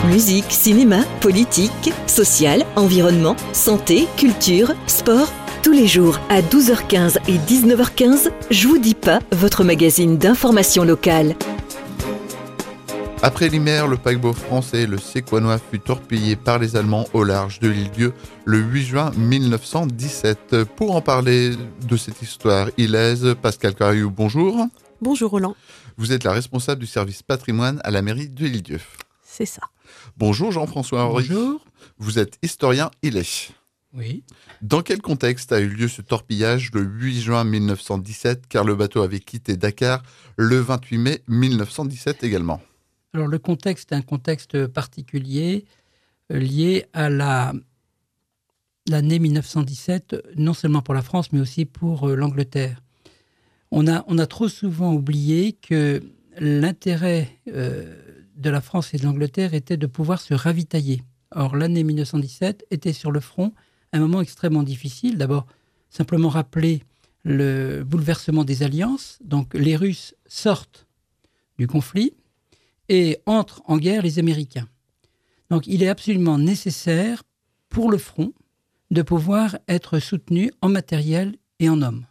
Musique, cinéma, politique, social, environnement, santé, culture, sport. Tous les jours à 12h15 et 19h15, Je vous dis pas, votre magazine d'information locale. Après l'Imer, le paquebot français, le Séquanois, fut torpillé par les Allemands au large de l'île Dieu le 8 juin 1917. Pour en parler de cette histoire ilaise, Pascal Cariou, bonjour. Bonjour Roland. Vous êtes la responsable du service patrimoine à la mairie de l'île Dieu. C'est ça. Bonjour Jean-François Henry. Bonjour. Vous êtes historien ilais. Oui. Dans quel contexte a eu lieu ce torpillage le 8 juin 1917, car le bateau avait quitté Dakar le 28 mai 1917 également? Alors le contexte est un contexte particulier lié à l'année 1917, non seulement pour la France, mais aussi pour l'Angleterre. On a trop souvent oublié que l'intérêt de la France et de l'Angleterre était de pouvoir se ravitailler. Or, l'année 1917 était sur le front un moment extrêmement difficile. D'abord, simplement rappeler le bouleversement des alliances. Donc, les Russes sortent du conflit et entrent en guerre les Américains. Donc, il est absolument nécessaire pour le front de pouvoir être soutenu en matériel et en hommes.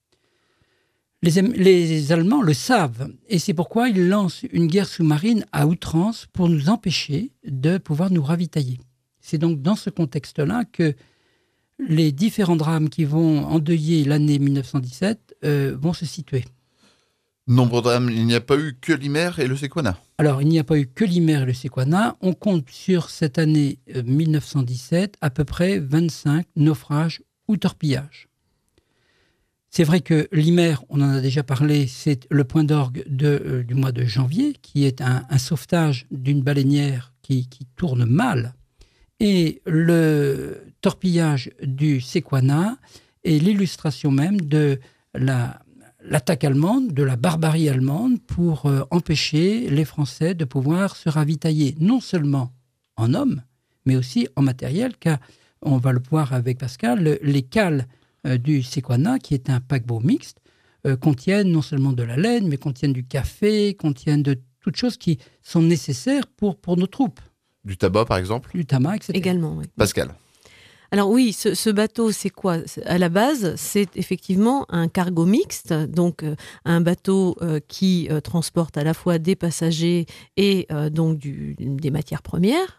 Les Allemands le savent, et c'est pourquoi ils lancent une guerre sous-marine à outrance pour nous empêcher de pouvoir nous ravitailler. C'est donc dans ce contexte-là que les différents drames qui vont endeuiller l'année 1917 vont se situer. Nombre de drames, il n'y a pas eu que l'Imer et le Séquana. Alors, il n'y a pas eu que l'Imer et le Séquana. On compte sur cette année 1917 à peu près 25 naufrages ou torpillages. C'est vrai que l'Imer, on en a déjà parlé, c'est le point d'orgue du mois de janvier, qui est un sauvetage d'une baleinière qui tourne mal. Et le torpillage du Séquana est l'illustration même de l'attaque allemande, de la barbarie allemande pour empêcher les Français de pouvoir se ravitailler, non seulement en hommes, mais aussi en matériel, car on va le voir avec Pascal, les cales du Séquana, qui est un paquebot mixte, contiennent non seulement de la laine, mais contiennent du café, contiennent de toutes choses qui sont nécessaires pour nos troupes. Du tabac, par exemple? Du tabac, etc. Également, oui. Pascal. Alors oui, ce bateau, c'est quoi? À la base, c'est effectivement un cargo mixte, donc un bateau qui transporte à la fois des passagers et donc des matières premières.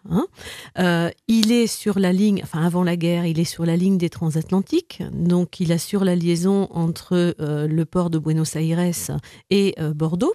Il est sur la ligne, enfin avant la guerre, il est sur la ligne des transatlantiques, donc il assure la liaison entre le port de Buenos Aires et Bordeaux.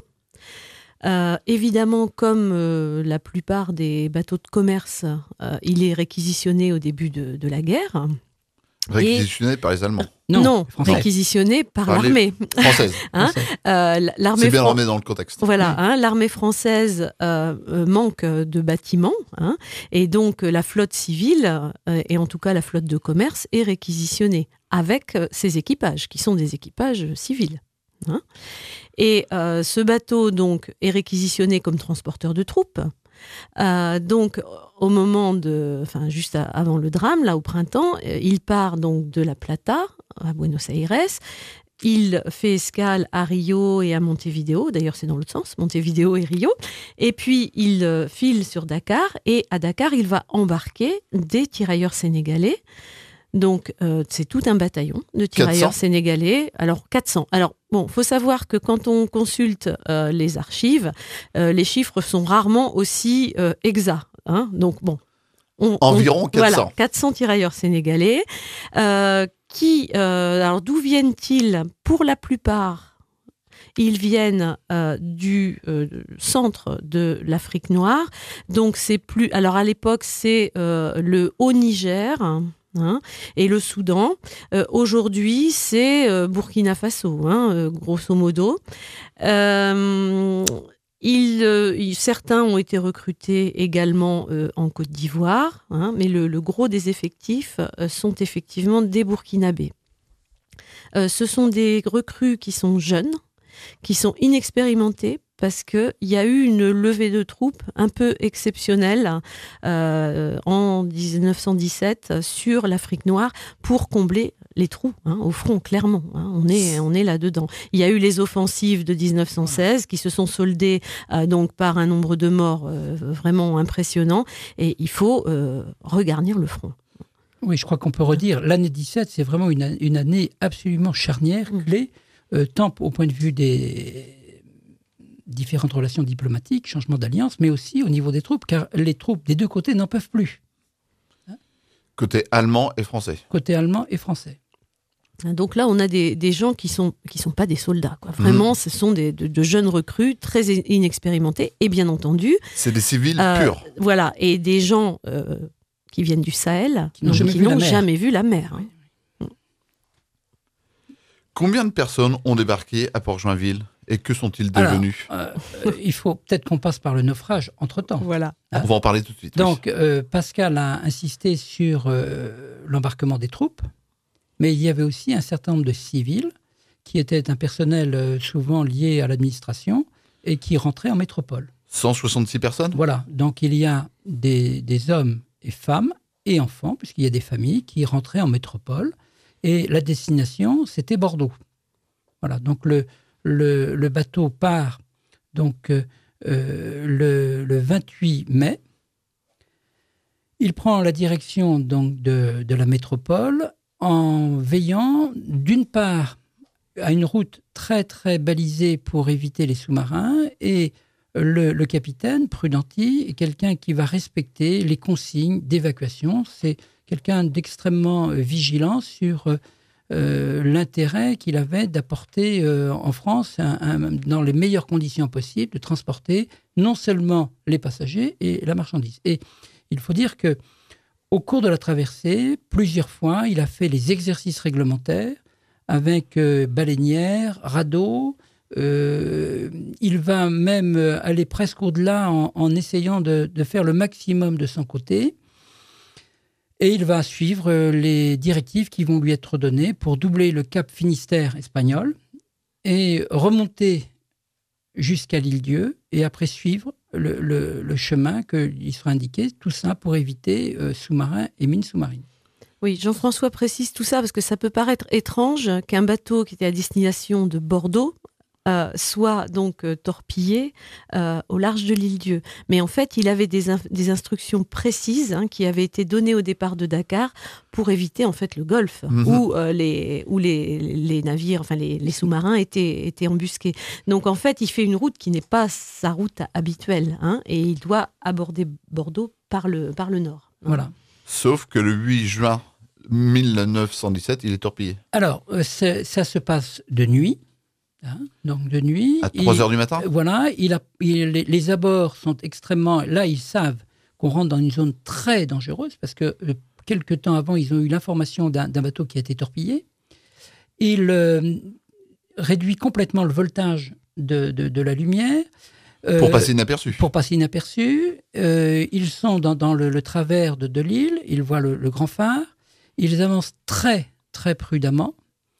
Évidemment, comme la plupart des bateaux de commerce, il est réquisitionné au début de la guerre. Réquisitionné par les Allemands? Non, réquisitionné par l'armée française. L'armée c'est bien remis dans le contexte. Voilà, l'armée française manque de bâtiments, et donc la flotte civile, et en tout cas la flotte de commerce, est réquisitionnée avec ses équipages, qui sont des équipages civils. Et ce bateau donc est réquisitionné comme transporteur de troupes. Donc au moment juste avant le drame, là au printemps, il part donc de La Plata à Buenos Aires. Il fait escale à Rio et à Montevideo. D'ailleurs, c'est dans l'autre sens, Montevideo et Rio. Et puis il file sur Dakar. Et à Dakar, il va embarquer des tirailleurs sénégalais. Donc, c'est tout un bataillon de tirailleurs 400. Sénégalais. Alors, 400. Alors, bon, faut savoir que quand on consulte les archives, les chiffres sont rarement aussi exacts. Donc, bon. Environ 400. Voilà, 400 tirailleurs sénégalais. Alors, d'où viennent-ils? Pour la plupart, ils viennent du centre de l'Afrique noire. Donc, c'est plus... Alors, à l'époque, c'est le Haut-Niger... et le Soudan. Aujourd'hui, c'est Burkina Faso, grosso modo. Certains ont été recrutés également en Côte d'Ivoire, mais le gros des effectifs sont effectivement des Burkinabés. Ce sont des recrues qui sont jeunes, qui sont inexpérimentés, parce qu'il y a eu une levée de troupes un peu exceptionnelle en 1917 sur l'Afrique noire pour combler les trous au front, clairement. On est là-dedans. Il y a eu les offensives de 1916 qui se sont soldées donc par un nombre de morts vraiment impressionnant, et il faut regarnir le front. Oui, je crois qu'on peut redire, l'année 17, c'est vraiment une année absolument charnière, clé, tant au point de vue des différentes relations diplomatiques, changement d'alliance, mais aussi au niveau des troupes, car les troupes des deux côtés n'en peuvent plus. Côté allemand et français. Côté allemand et français. Donc là, on a des gens qui sont pas des soldats, quoi. Vraiment, ce sont de jeunes recrues, très inexpérimentés, et bien entendu... C'est des civils purs. Voilà, et des gens... qui viennent du Sahel, qui n'ont jamais vu la mer. Oui. Combien de personnes ont débarqué à Port-Joinville et que sont-ils devenus ? Il faut peut-être qu'on passe par le naufrage entre-temps. Voilà. On va en parler tout de suite. Donc, Pascal a insisté sur l'embarquement des troupes, mais il y avait aussi un certain nombre de civils qui étaient un personnel souvent lié à l'administration et qui rentraient en métropole. 166 personnes ? Voilà. Donc, il y a des hommes et femmes et enfants, puisqu'il y a des familles qui rentraient en métropole, et la destination, c'était Bordeaux. Voilà, donc le bateau part donc, le 28 mai. Il prend la direction donc, de la métropole en veillant, d'une part, à une route très, très balisée pour éviter les sous-marins, et le capitaine, Prudenti, est quelqu'un qui va respecter les consignes d'évacuation. C'est quelqu'un d'extrêmement vigilant sur l'intérêt qu'il avait d'apporter en France, dans les meilleures conditions possibles, de transporter non seulement les passagers et la marchandise. Et il faut dire que au cours de la traversée, plusieurs fois, il a fait les exercices réglementaires avec baleinières, radeaux. Il va même aller presque au-delà en essayant de faire le maximum de son côté. Et il va suivre les directives qui vont lui être données pour doubler le cap Finistère espagnol et remonter jusqu'à l'île-Dieu et après suivre le chemin qu'il sera indiqué, tout ça pour éviter sous-marins et mines sous-marines. Oui, Jean-François précise tout ça parce que ça peut paraître étrange qu'un bateau qui était à destination de Bordeaux soit donc torpillé au large de l'île-Dieu. Mais en fait, il avait des instructions précises qui avaient été données au départ de Dakar pour éviter en fait le Golfe où les navires, enfin les sous-marins étaient embusqués. Donc en fait, il fait une route qui n'est pas sa route habituelle et il doit aborder Bordeaux par le nord. Voilà. Sauf que le 8 juin 1917, il est torpillé. Alors, ça se passe de nuit. Donc de nuit. À 3h du matin ? Voilà, les abords sont extrêmement... Là, ils savent qu'on rentre dans une zone très dangereuse parce que quelque temps avant, ils ont eu l'information d'un bateau qui a été torpillé. Il réduit complètement le voltage de la lumière. Pour passer inaperçu. Pour passer inaperçu. Ils sont dans le travers de l'île, ils voient le grand phare. Ils avancent très, très prudemment.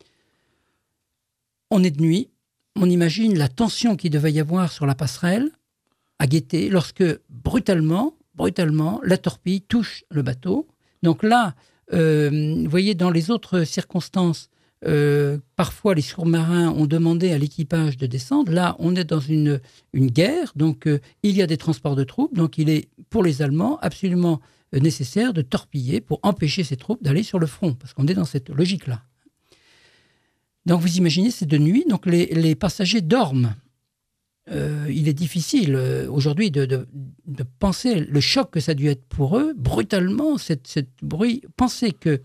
On est de nuit, on imagine la tension qu'il devait y avoir sur la passerelle à guetter lorsque brutalement, la torpille touche le bateau. Donc là, vous voyez, dans les autres circonstances, parfois les sous-marins ont demandé à l'équipage de descendre. Là, on est dans une guerre, donc il y a des transports de troupes, donc il est pour les Allemands absolument nécessaire de torpiller pour empêcher ces troupes d'aller sur le front, parce qu'on est dans cette logique-là. Donc vous imaginez, c'est de nuit, donc les passagers dorment. Il est difficile aujourd'hui de penser le choc que ça a dû être pour eux, brutalement, cette bruit. Pensez que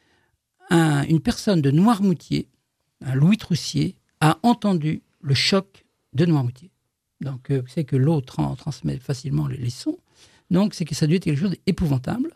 une personne de Noirmoutier, un Louis Troussier, a entendu le choc de Noirmoutier. Donc vous savez que l'eau transmet facilement les sons. Donc c'est que ça a dû être quelque chose d'épouvantable.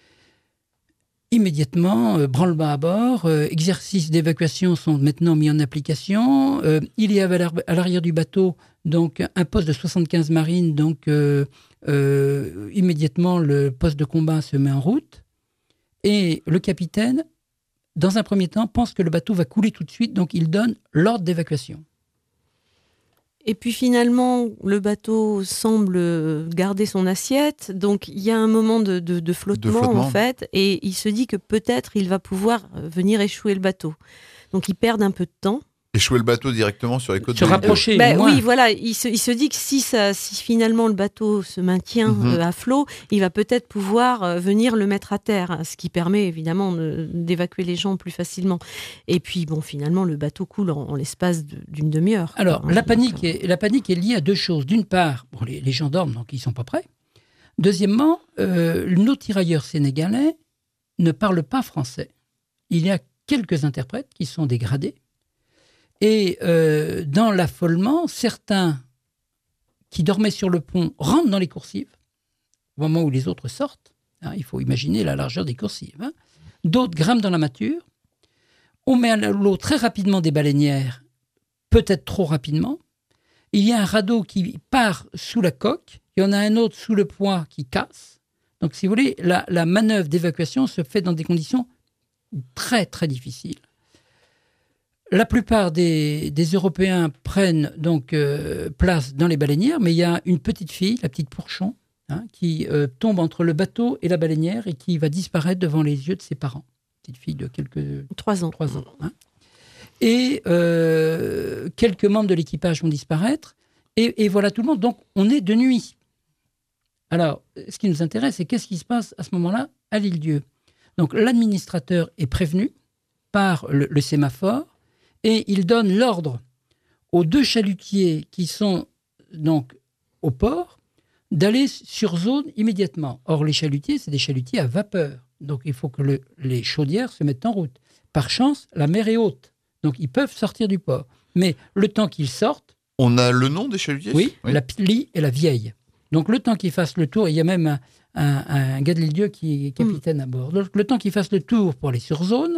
Immédiatement, branle-bas à bord, exercices d'évacuation sont maintenant mis en application. Il y avait à l'arrière du bateau donc un poste de 75 marines, donc immédiatement le poste de combat se met en route. Et le capitaine, dans un premier temps, pense que le bateau va couler tout de suite, donc il donne l'ordre d'évacuation. Et puis finalement, le bateau semble garder son assiette, donc il y a un moment de flottement en fait, et il se dit que peut-être il va pouvoir venir échouer le bateau. Donc ils perdent un peu de temps. Échouer le bateau directement sur les côtes Se rapprocher. Oui, voilà. Il se dit que si finalement le bateau se maintient à flot, il va peut-être pouvoir venir le mettre à terre, ce qui permet évidemment d'évacuer les gens plus facilement. Et puis bon, finalement, le bateau coule en l'espace d'une demi-heure. Alors, la panique est liée à deux choses. D'une part, les gens dorment, donc ils ne sont pas prêts. Deuxièmement, nos tirailleurs sénégalais ne parlent pas français. Il y a quelques interprètes qui sont des gradés. Et dans l'affolement, certains qui dormaient sur le pont rentrent dans les coursives, au moment où les autres sortent. Hein, il faut imaginer la largeur des coursives. Hein. D'autres grimpent dans la mâture. On met à l'eau très rapidement des baleinières, peut-être trop rapidement. Il y a un radeau qui part sous la coque. Il y en a un autre sous le poids qui casse. Donc, si vous voulez, la manœuvre d'évacuation se fait dans des conditions très, très difficiles. La plupart des Européens prennent donc place dans les baleinières, mais il y a une petite fille, la petite Pourchon, qui tombe entre le bateau et la baleinière et qui va disparaître devant les yeux de ses parents. Petite fille de 3 ans. Hein. Et quelques membres de l'équipage vont disparaître. Et voilà tout le monde. Donc, on est de nuit. Alors, ce qui nous intéresse, c'est qu'est-ce qui se passe à ce moment-là à l'île-Dieu. Donc, l'administrateur est prévenu par le sémaphore. Et il donne l'ordre aux 2 chalutiers qui sont donc au port d'aller sur zone immédiatement. Or, les chalutiers, c'est des chalutiers à vapeur. Donc, il faut que les chaudières se mettent en route. Par chance, la mer est haute. Donc, ils peuvent sortir du port. Mais le temps qu'ils sortent... On a le nom des chalutiers ? Oui, la Pili et la Vieille. Donc, le temps qu'ils fassent le tour, il y a même un gars de l'île-Dieu qui est capitaine à bord. Donc, le temps qu'ils fassent le tour pour aller sur zone...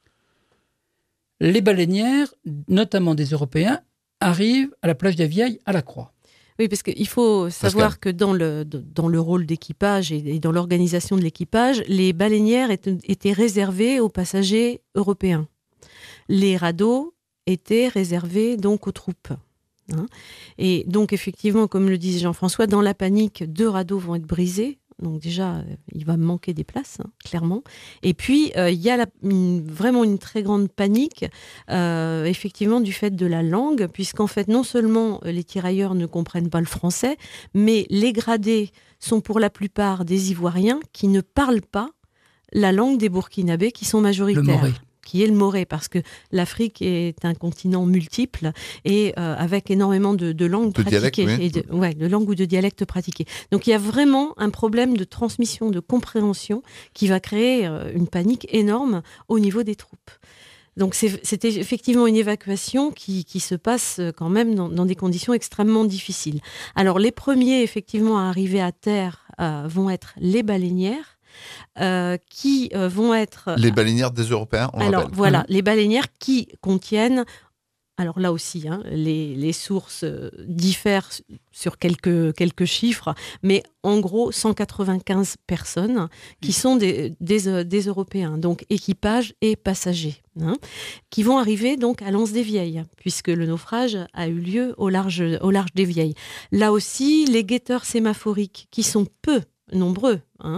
Les baleinières, notamment des Européens, arrivent à la plage des Vieilles à la Croix. Oui, parce qu'il faut savoir que dans le rôle d'équipage et dans l'organisation de l'équipage, les baleinières étaient réservées aux passagers européens. Les radeaux étaient réservés donc aux troupes. Hein. Et donc effectivement, comme le disait Jean-François, dans la panique, 2 radeaux vont être brisés. Donc déjà, il va manquer des places, clairement. Et puis, il y a vraiment une très grande panique, effectivement, du fait de la langue, puisqu'en fait, non seulement les tirailleurs ne comprennent pas le français, mais les gradés sont pour la plupart des Ivoiriens qui ne parlent pas la langue des Burkinabés, qui sont majoritaires. Le moré. Qui est le moré, parce que l'Afrique est un continent multiple et avec énormément de langues pratiquées, de langues ou de dialectes pratiqués. Donc il y a vraiment un problème de transmission, de compréhension qui va créer une panique énorme au niveau des troupes. Donc c'était effectivement une évacuation qui se passe quand même dans des conditions extrêmement difficiles. Alors les premiers effectivement à arriver à terre vont être les baleinières. Qui vont être... Les baleinières des Européens, on alors rappelle. voilà, les baleinières qui contiennent... Alors là aussi, les sources diffèrent sur quelques chiffres, mais en gros 195 personnes qui sont des Européens, donc équipage et passagers, qui vont arriver donc à Lens-des-Vieilles, puisque le naufrage a eu lieu au large des Vieilles. Là aussi, les guetteurs sémaphoriques, qui sont peu nombreux,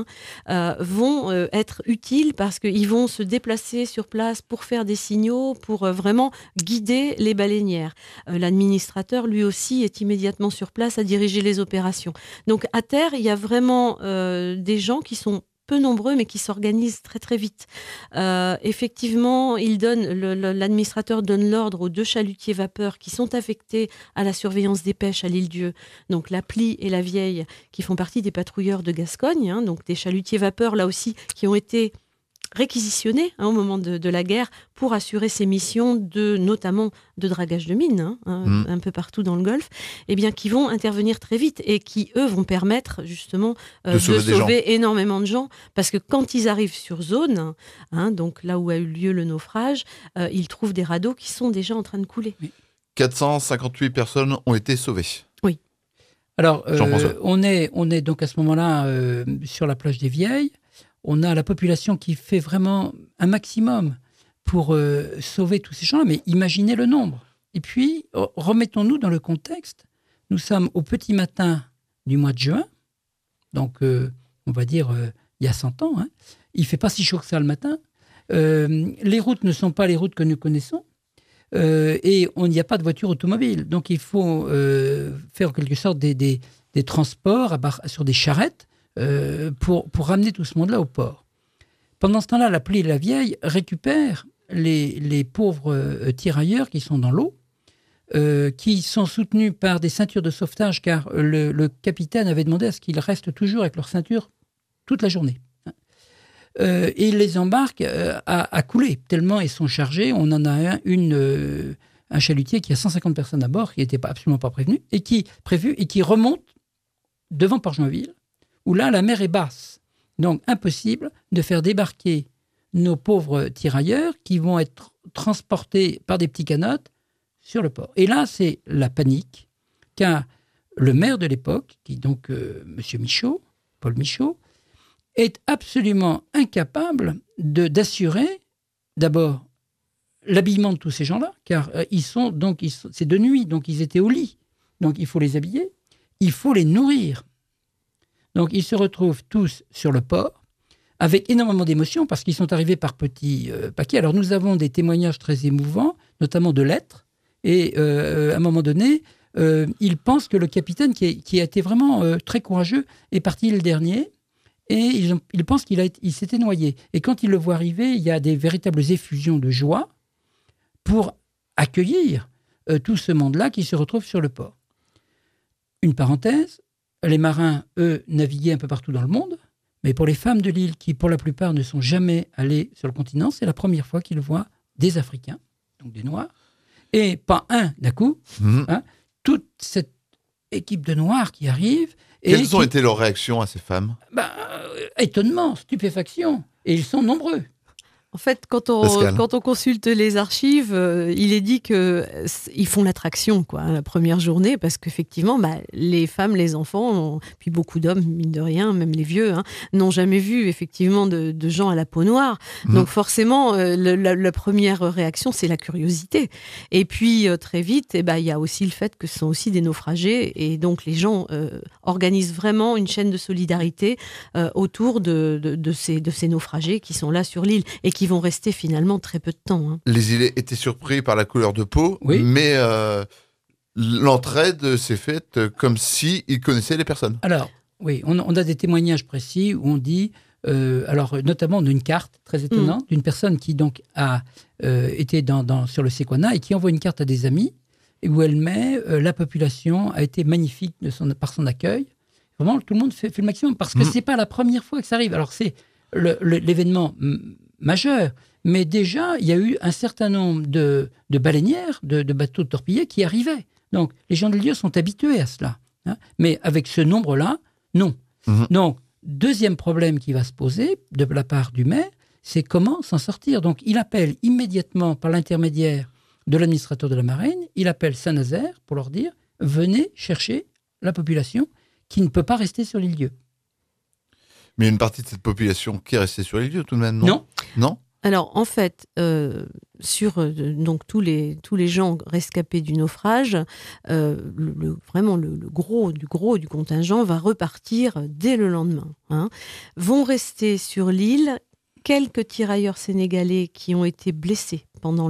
vont être utiles parce qu'ils vont se déplacer sur place pour faire des signaux, pour vraiment guider les baleinières. L'administrateur, lui aussi, est immédiatement sur place à diriger les opérations. Donc à terre, il y a vraiment des gens qui sont peu nombreux, mais qui s'organisent très très vite. Effectivement, l'administrateur donne l'ordre aux 2 chalutiers vapeurs qui sont affectés à la surveillance des pêches à l'île-Dieu, donc la Plie et la Vieille, qui font partie des patrouilleurs de Gascogne, donc des chalutiers vapeurs là aussi qui ont été réquisitionnés au moment de la guerre pour assurer ces missions notamment de dragage de mines, un peu partout dans le Golfe, qui vont intervenir très vite et qui, eux, vont permettre justement de sauver énormément de gens, parce que quand ils arrivent sur zone, donc là où a eu lieu le naufrage, ils trouvent des radeaux qui sont déjà en train de couler. 458 personnes ont été sauvées. Oui. Alors, on est donc à ce moment-là sur la plage des Vieilles. On a la population qui fait vraiment un maximum pour sauver tous ces gens-là. Mais imaginez le nombre. Et puis, remettons-nous dans le contexte. Nous sommes au petit matin du mois de juin, donc on va dire il y a 100 ans. Hein. Il ne fait pas si chaud que ça le matin. Les routes ne sont pas les routes que nous connaissons. Et il n'y a pas de voiture automobile. Donc il faut faire en quelque sorte des transports sur des charrettes pour ramener tout ce monde-là au port. Pendant ce temps-là, la Plie et la Vieille récupèrent les pauvres tirailleurs qui sont dans l'eau, qui sont soutenus par des ceintures de sauvetage, car le capitaine avait demandé à ce qu'ils restent toujours avec leur ceinture toute la journée. Et il les embarque à couler, tellement ils sont chargés. On en a un chalutier qui a 150 personnes à bord, qui n'était absolument pas prévu, et qui remonte devant Port-Joinville, où là, la mer est basse. Donc, impossible de faire débarquer nos pauvres tirailleurs qui vont être transportés par des petits canots sur le port. Et là, c'est la panique, car le maire de l'époque, qui est donc M. Michaud, Paul Michaud, est absolument incapable d'assurer, d'abord, l'habillement de tous ces gens-là, car c'est de nuit, donc ils étaient au lit. Donc, il faut les habiller, il faut les nourrir. Donc, ils se retrouvent tous sur le port, avec énormément d'émotions, parce qu'ils sont arrivés par petits paquets. Alors, nous avons des témoignages très émouvants, notamment de lettres, et à un moment donné, ils pensent que le capitaine, qui a été vraiment très courageux, est parti le dernier, et ils pensent qu'il s'était noyé. Et quand ils le voient arriver, il y a des véritables effusions de joie pour accueillir tout ce monde-là qui se retrouve sur le port. Une parenthèse, les marins, eux, naviguaient un peu partout dans le monde, mais pour les femmes de l'île, qui pour la plupart ne sont jamais allées sur le continent, c'est la première fois qu'ils voient des Africains, donc des Noirs, et pas un d'un coup, toute cette équipe de Noirs qui arrive. Quelles ont été leurs réactions à ces femmes ? Étonnement, stupéfaction, et ils sont nombreux. En fait, quand on consulte les archives, il est dit qu'ils font l'attraction, la première journée, parce qu'effectivement, les femmes, les enfants, puis beaucoup d'hommes, mine de rien, même les vieux, n'ont jamais vu effectivement de gens à la peau noire. Donc forcément, la première réaction, c'est la curiosité. Et puis très vite, il y a aussi le fait que ce sont aussi des naufragés, et donc les gens organisent vraiment une chaîne de solidarité autour de ces naufragés qui sont là sur l'île et qui vont rester finalement très peu de temps. Les îlets étaient surpris par la couleur de peau, oui. Mais l'entraide s'est faite comme s'ils connaissaient les personnes. Alors, oui, on a des témoignages précis où on dit, notamment d'une carte très étonnante, d'une personne qui donc a été sur le Sequana et qui envoie une carte à des amis, et où elle met la population a été magnifique par son accueil. Vraiment, tout le monde fait le maximum, parce que c'est pas la première fois que ça arrive. Alors, c'est l'événement majeur, mais déjà, il y a eu un certain nombre de baleinières, de bateaux torpillés qui arrivaient. Donc, les gens de l'île sont habitués à cela. Mais avec ce nombre-là, non. Donc, deuxième problème qui va se poser de la part du maire, c'est comment s'en sortir. Donc, il appelle immédiatement, par l'intermédiaire de l'administrateur de la marine, il appelle Saint-Nazaire pour leur dire « Venez chercher la population qui ne peut pas rester sur l'île-dieu ». Mais il y a une partie de cette population qui est restée sur les lieux tout de même, non ? Non. Alors, en fait, sur donc tous les gens rescapés du naufrage, vraiment le gros du contingent va repartir dès le lendemain. Vont rester sur l'île quelques tirailleurs sénégalais qui ont été blessés pendant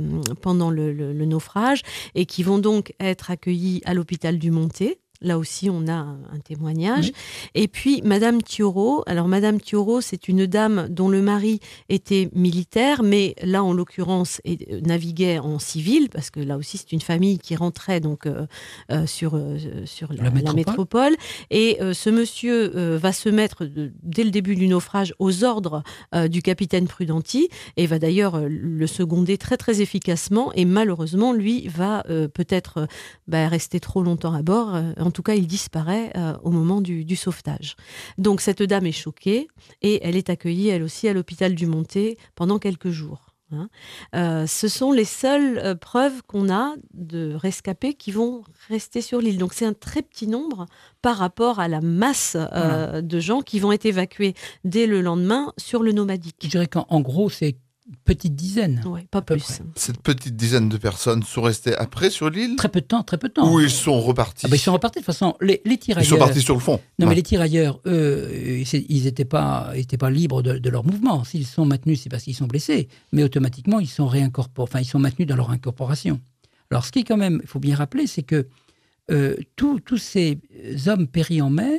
le naufrage et qui vont donc être accueillis à l'hôpital du Montet. Là aussi, on a un témoignage. Oui. Et puis, Madame Thioro. Alors, Madame Thioro, c'est une dame dont le mari était militaire, mais là, en l'occurrence, naviguait en civil, parce que là aussi, c'est une famille qui rentrait donc sur la métropole. Et ce monsieur va se mettre, dès le début du naufrage, aux ordres du capitaine Prudenti, et va d'ailleurs le seconder très, très efficacement. Et malheureusement, lui, va peut-être rester trop longtemps à bord. En tout cas, il disparaît au moment du sauvetage. Donc, cette dame est choquée et elle est accueillie, elle aussi, à l'hôpital du Montet pendant quelques jours. Ce sont les seules preuves qu'on a de rescapés qui vont rester sur l'île. Donc, c'est un très petit nombre par rapport à la masse de gens qui vont être évacués dès le lendemain sur le Nomadic. Je dirais qu'en gros, c'est petite dizaine. Oui, pas à peu plus. près. Cette petite dizaine de personnes sont restées après sur l'île Très peu de temps, très peu de temps. ou ils sont repartis? Ils sont repartis. De toute façon, les tirailleurs... Ils sont partis sur le fond. Non, mais Ouais. les tirailleurs, eux, ils n'étaient pas libres de leur mouvement. S'ils sont maintenus, c'est parce qu'ils sont blessés. Mais automatiquement, ils sont ils sont maintenus dans leur incorporation. Alors, ce qui est quand même, il faut bien rappeler, c'est que tous ces hommes péris en mer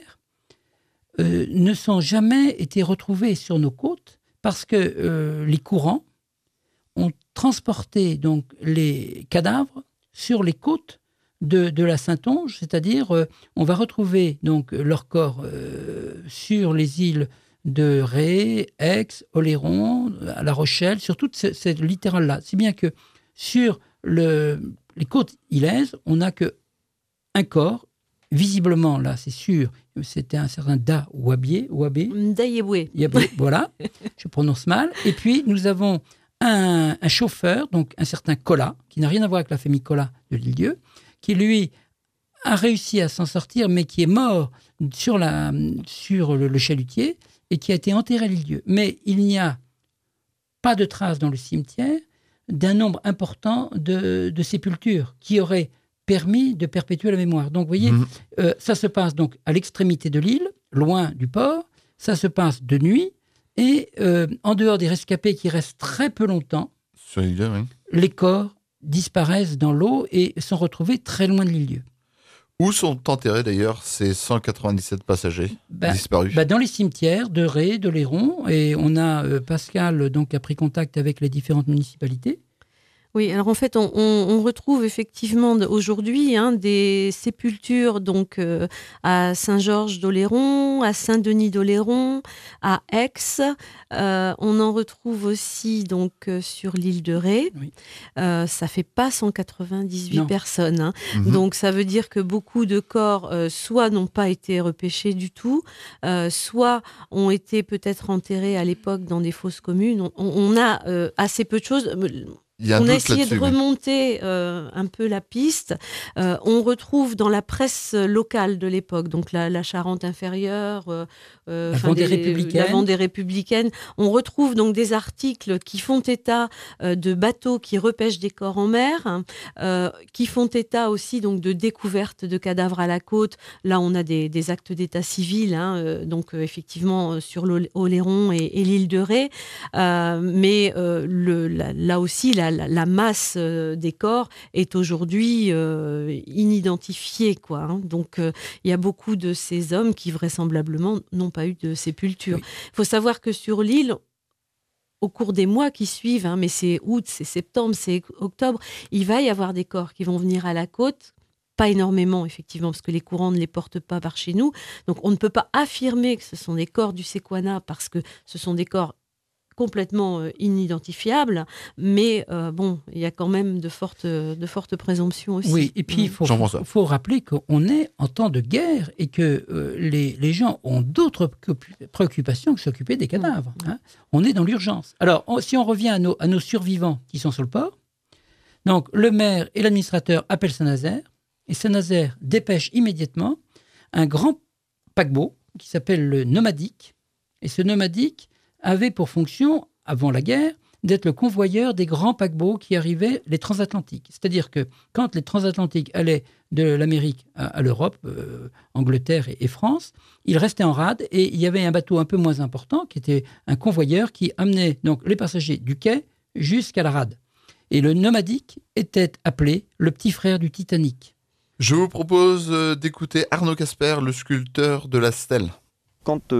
ne sont jamais été retrouvés sur nos côtes parce que les courants ont transporté donc les cadavres sur les côtes de la Saintonge, c'est-à-dire on va retrouver donc leur corps sur les îles de Ré, Aix, Oléron, à La Rochelle, sur toute cette littoral-là. Si bien que sur les côtes ilaises, on n'a qu'un corps, visiblement là, c'est sûr, c'était un certain Da Wabé, Ndayebwe. voilà, je prononce mal. Et puis nous avons un chauffeur, donc un certain Colas, qui n'a rien à voir avec la famille Colas de l'Île-Dieu, qui lui a réussi à s'en sortir, mais qui est mort sur le chalutier et qui a été enterré à l'Île-Dieu. Mais il n'y a pas de traces dans le cimetière d'un nombre important de sépultures qui auraient permis de perpétuer la mémoire. Donc, vous voyez, ça se passe donc à l'extrémité de l'île, loin du port, ça se passe de nuit, et en dehors des rescapés qui restent très peu longtemps, Sur l'île, oui. les corps disparaissent dans l'eau et sont retrouvés très loin de l'île-dieu. Où sont enterrés d'ailleurs ces 197 passagers disparus? Dans les cimetières de Ré, de Léron, et on a Pascal donc a pris contact avec les différentes municipalités. Oui, alors en fait, on retrouve effectivement aujourd'hui des sépultures donc à Saint-Georges d'Oléron, à Saint-Denis d'Oléron, à Aix. On en retrouve aussi donc sur l'île de Ré. Oui. Ça fait pas 198 Non. personnes. Hein. Donc ça veut dire que beaucoup de corps soit n'ont pas été repêchés du tout, soit ont été peut-être enterrés à l'époque dans des fosses communes. On a assez peu de choses. On a essayé de remonter un peu la piste. On retrouve dans la presse locale de l'époque, donc la Charente inférieure, la Vendée républicaine, on retrouve donc des articles qui font état de bateaux qui repêchent des corps en mer, qui font état aussi donc de découvertes de cadavres à la côte. Là, on a des actes d'état civil, donc effectivement sur l'Oléron et l'île de Ré, mais là aussi la masse des corps est aujourd'hui inidentifiée, quoi. Donc, il y a beaucoup de ces hommes qui vraisemblablement n'ont pas eu de sépulture. Il faut savoir que sur l'île, au cours des mois qui suivent, mais c'est août, c'est septembre, c'est octobre, il va y avoir des corps qui vont venir à la côte. Pas énormément, effectivement, parce que les courants ne les portent pas par chez nous. Donc, on ne peut pas affirmer que ce sont des corps du Séquana parce que ce sont des corps complètement inidentifiables, mais il y a quand même de fortes présomptions aussi. Oui, et puis il faut rappeler qu'on est en temps de guerre et que les gens ont d'autres préoccupations que s'occuper des cadavres. On est dans l'urgence. Alors, si on revient à nos survivants qui sont sur le port, donc le maire et l'administrateur appellent Saint-Nazaire, et Saint-Nazaire dépêche immédiatement un grand paquebot qui s'appelle le Nomadique, et ce Nomadique avait pour fonction, avant la guerre, d'être le convoyeur des grands paquebots qui arrivaient, les transatlantiques. C'est-à-dire que quand les transatlantiques allaient de l'Amérique à l'Europe, Angleterre et France, ils restaient en rade et il y avait un bateau un peu moins important qui était un convoyeur qui amenait donc les passagers du quai jusqu'à la rade. Et le Nomadique était appelé le petit frère du Titanic. Je vous propose d'écouter Arnaud Casper, le sculpteur de la stèle. Quand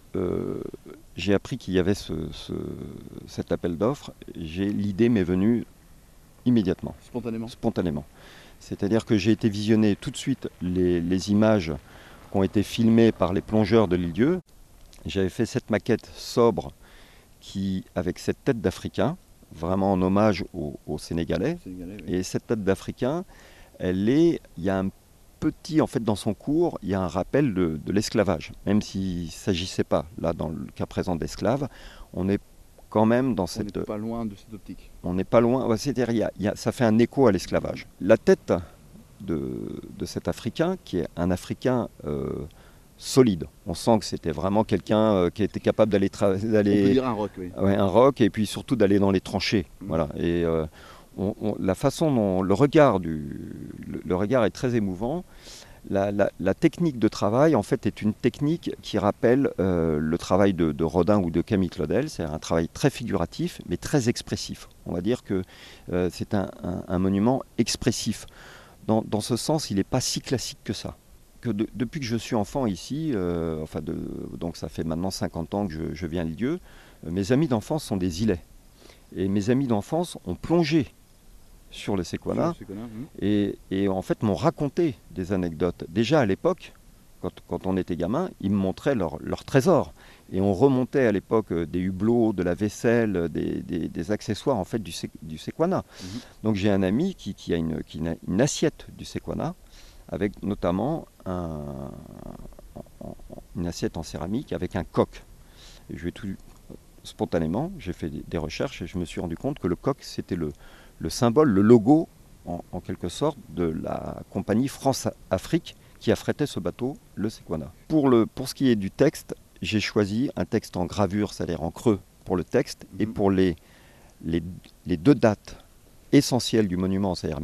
j'ai appris qu'il y avait cet appel d'offres, l'idée m'est venue immédiatement. Spontanément. C'est-à-dire que j'ai été visionner tout de suite les images qui ont été filmées par les plongeurs de l'Île-Dieu. J'avais fait cette maquette sobre avec cette tête d'Africain, vraiment en hommage aux Sénégalais. Oui. Et cette tête d'Africain, il y a un petit, en fait, dans son cours, il y a un rappel de l'esclavage. Même s'il ne s'agissait pas, là, dans le cas présent d'esclaves, on est quand même dans cette... On n'est pas loin de cette optique. On n'est pas loin, c'est-à-dire ça fait un écho à l'esclavage. La tête de cet Africain, qui est un Africain solide. On sent que c'était vraiment quelqu'un qui était capable d'aller... On peut dire un rock, oui. Ouais, un rock, et puis surtout d'aller dans les tranchées. Voilà. Et la façon dont le regard est très émouvant. La technique de travail, en fait, est une technique qui rappelle le travail de Rodin ou de Camille Claudel. C'est un travail très figuratif, mais très expressif. On va dire que c'est un monument expressif. Dans ce sens, il n'est pas si classique que ça. Depuis que je suis enfant ici, donc ça fait maintenant 50 ans que je viens à Lisieux, mes amis d'enfance sont des Ilais. Et mes amis d'enfance ont plongé sur le Séquana et en fait m'ont raconté des anecdotes. Déjà à l'époque, quand on était gamin, ils me montraient leurs trésors. Et on remontait à l'époque des hublots, de la vaisselle, des accessoires en fait du Séquana. Donc j'ai un ami qui a une assiette du Séquana, avec notamment une assiette en céramique avec un coq. Et spontanément, j'ai fait des recherches et je me suis rendu compte que le coq, c'était le symbole, le logo, en quelque sorte, de la compagnie France-Afrique qui affrétait ce bateau, le Séquana. Pour ce qui est du texte, j'ai choisi un texte en gravure, c'est-à-dire en creux pour le texte, et pour les deux dates essentielles du monument, c'est-à-dire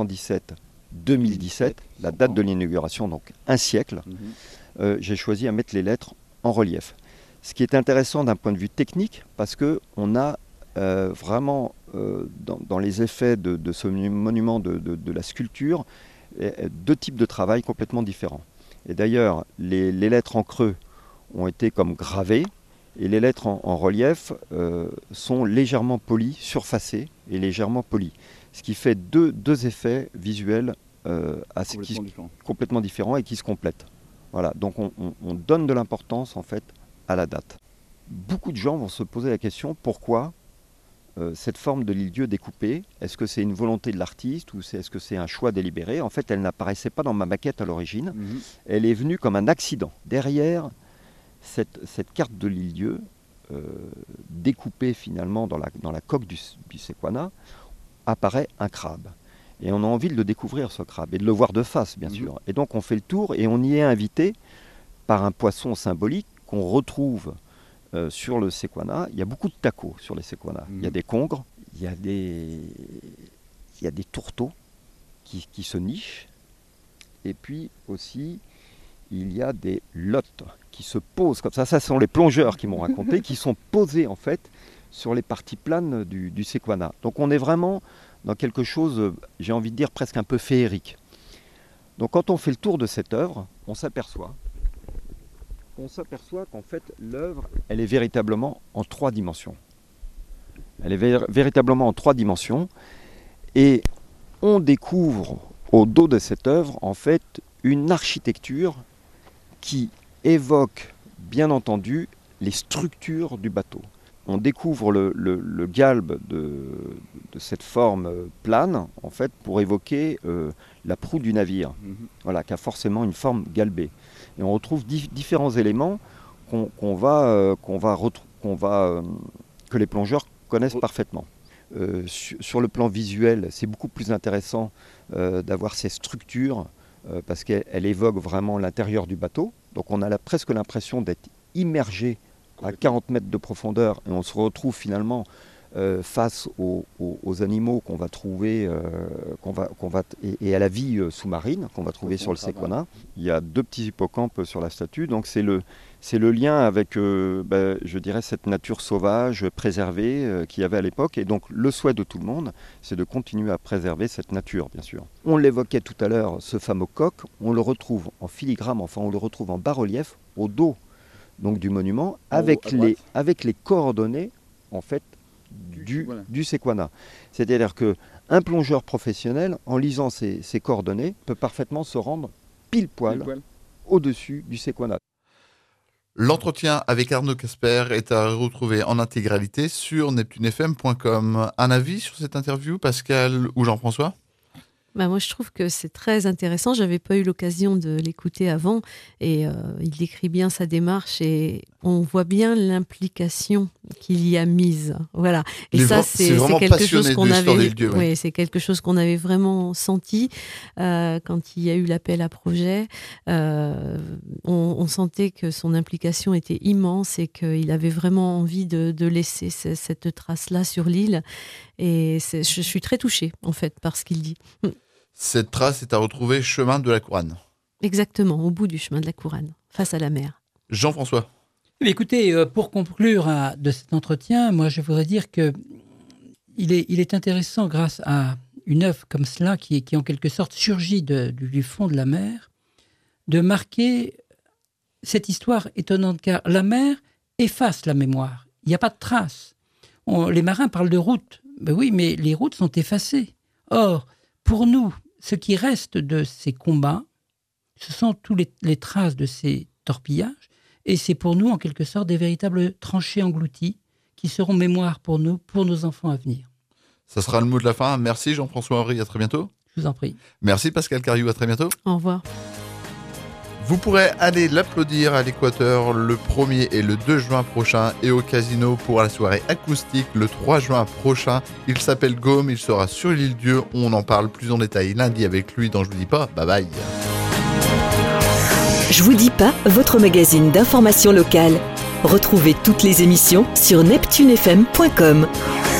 1917-2017, la date de l'inauguration, donc un siècle, j'ai choisi à mettre les lettres en relief. Ce qui est intéressant d'un point de vue technique, parce qu'on a vraiment dans les effets de ce monument, de la sculpture, deux types de travail complètement différents. Et d'ailleurs, les lettres en creux ont été comme gravées, et les lettres en relief sont légèrement polies, surfacées et légèrement polies. Ce qui fait deux effets visuels complètement différents et qui se complètent. Voilà, donc on donne de l'importance en fait à la date. Beaucoup de gens vont se poser la question pourquoi cette forme de l'île-dieu découpée, est-ce que c'est une volonté de l'artiste ou est-ce que c'est un choix délibéré? En fait, elle n'apparaissait pas dans ma maquette à l'origine. Elle est venue comme un accident. Derrière cette carte de l'île-dieu, découpée finalement dans la coque du Séquana, apparaît un crabe. Et on a envie de le découvrir, ce crabe, et de le voir de face, bien sûr. Et donc on fait le tour et on y est invité par un poisson symbolique qu'on retrouve sur le Séquana. Il y a beaucoup de tacos sur les Séquana. Il y a des congres, il y a des tourteaux qui se nichent. Et puis aussi, il y a des lottes qui se posent comme ça. Ça, ce sont les plongeurs qui m'ont raconté, qui sont posés en fait sur les parties planes du Séquana. Donc on est vraiment dans quelque chose, j'ai envie de dire, presque un peu féerique. Donc quand on fait le tour de cette œuvre, on s'aperçoit qu'en fait l'œuvre, elle est véritablement en 3 dimensions. Elle est véritablement en 3 dimensions et on découvre au dos de cette œuvre en fait une architecture qui évoque bien entendu les structures du bateau. On découvre le galbe de cette forme plane en fait pour évoquer la proue du navire, voilà, qui a forcément une forme galbée. Et on retrouve différents éléments que les plongeurs connaissent parfaitement. Sur le plan visuel, c'est beaucoup plus intéressant d'avoir ces structures parce qu'elles évoquent vraiment l'intérieur du bateau. Donc on a presque l'impression d'être immergé à 40 mètres de profondeur et on se retrouve finalement face aux animaux qu'on va trouver et à la vie sous-marine qu'on va trouver sur le Séquana. Il y a 2 petits hippocampes sur la statue, donc c'est le lien avec je dirais cette nature sauvage préservée qu'il y avait à l'époque, et donc le souhait de tout le monde c'est de continuer à préserver cette nature, bien sûr. On l'évoquait tout à l'heure, ce fameux coq, on le retrouve en filigrane, enfin on le retrouve en bas-relief au dos donc du monument avec les coordonnées en fait du Séquana. C'est-à-dire qu'un plongeur professionnel, en lisant ces coordonnées, peut parfaitement se rendre pile poil au-dessus du Séquana. L'entretien avec Arnaud Casper est à retrouver en intégralité sur neptunefm.com. Un avis sur cette interview, Pascal ou Jean-François ? Moi, je trouve que c'est très intéressant. Je n'avais pas eu l'occasion de l'écouter avant et il décrit bien sa démarche et on voit bien l'implication qu'il y a mise. Voilà. Et c'est quelque chose qu'on avait, c'est quelque chose qu'on avait vraiment senti quand il y a eu l'appel à projet. On sentait que son implication était immense et qu'il avait vraiment envie de laisser cette trace-là sur l'île. Et je suis très touchée, en fait, par ce qu'il dit. Cette trace est à retrouver chemin de la Couronne. Exactement, au bout du chemin de la Couronne, face à la mer. Jean-François. Écoutez, pour conclure de cet entretien, moi je voudrais dire que il est intéressant, grâce à une œuvre comme cela, qui en quelque sorte surgit du fond de la mer, de marquer cette histoire étonnante, car la mer efface la mémoire. Il n'y a pas de traces. Les marins parlent de routes. Ben oui, mais les routes sont effacées. Or, pour nous, ce qui reste de ces combats, ce sont tous les traces de ces torpillages, et c'est pour nous, en quelque sorte, des véritables tranchées englouties qui seront mémoire pour nous, pour nos enfants à venir. Ça sera le mot de la fin. Merci Jean-François Henry, à très bientôt. Je vous en prie. Merci Pascal Cariou, à très bientôt. Au revoir. Vous pourrez aller l'applaudir à l'Équateur le 1er et le 2 juin prochain et au Casino pour la soirée acoustique le 3 juin prochain. Il s'appelle Gaume, il sera sur l'île Dieu. On en parle plus en détail lundi avec lui dans Je vous dis pas. Bye bye. Je vous dis pas, votre magazine d'information locale. Retrouvez toutes les émissions sur neptunefm.com.